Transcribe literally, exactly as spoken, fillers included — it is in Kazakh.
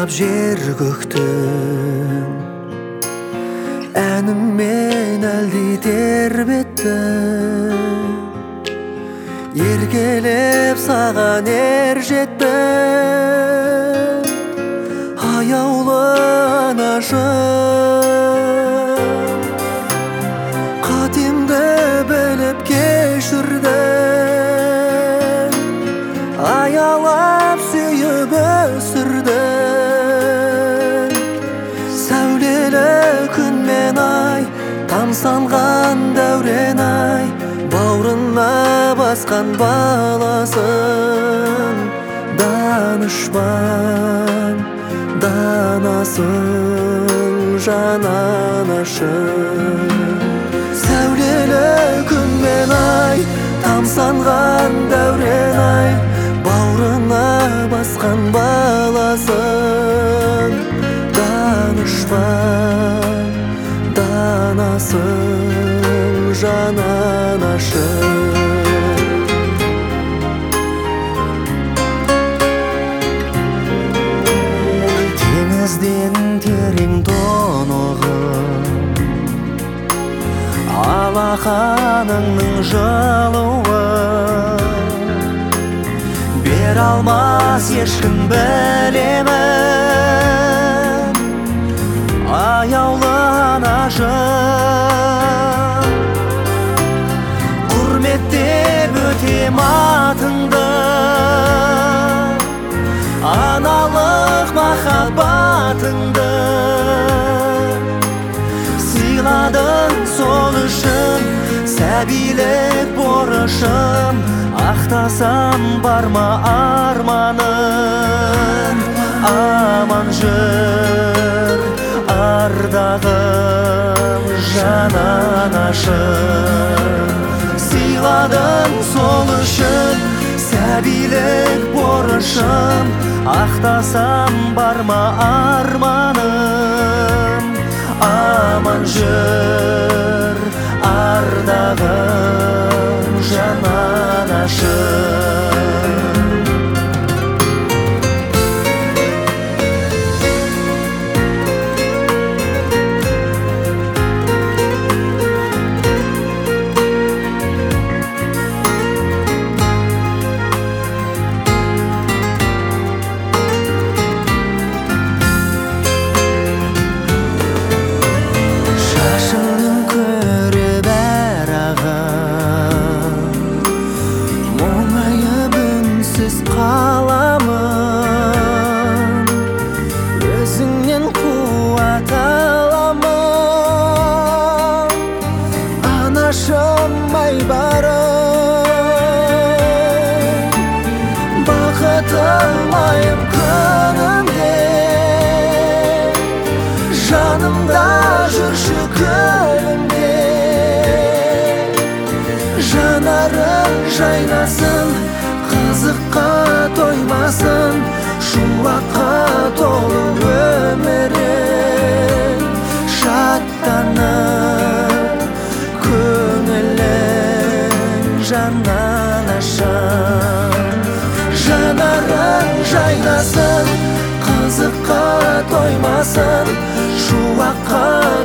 аралап жер көктің әніммен әлди тербеттім еркелеп саған ер жеттім аяулы анашым қатемді біліп кешірдім аялап сүйіп өсірдім сәулелі күн мен ай тамсанған дәурен ай бауырына басқан баласын данышпан данасың жан анашым сәулелі күн мен ай тамсанған дәурен ай бауырына басқан баласын данышпан данасың жан анашым теңізден терең тонығым алақаныңның жылуы бере алмас ешкім білемін аяулы анашым құрметтеп өтем атыңды аналық махаббатыңды сыйладың сол үшін сәбилік борышым ақтасам барма арманым аман жүр ардағым жан анашым сыйладың сол үшін сәбилік борышым ақтасам барма арманым аман жүр ардағым жан анашым қаламын өзіңнен қуат аламын анашым айбарым бақытым айым күнімде жанымда жүрші күлімде жанарың жайнасын қызыққа тоймасын шуаққа толы өмірің шаттанып көңілің жан анашым жанарың жайнасын қызыққа тоймасын шуаққа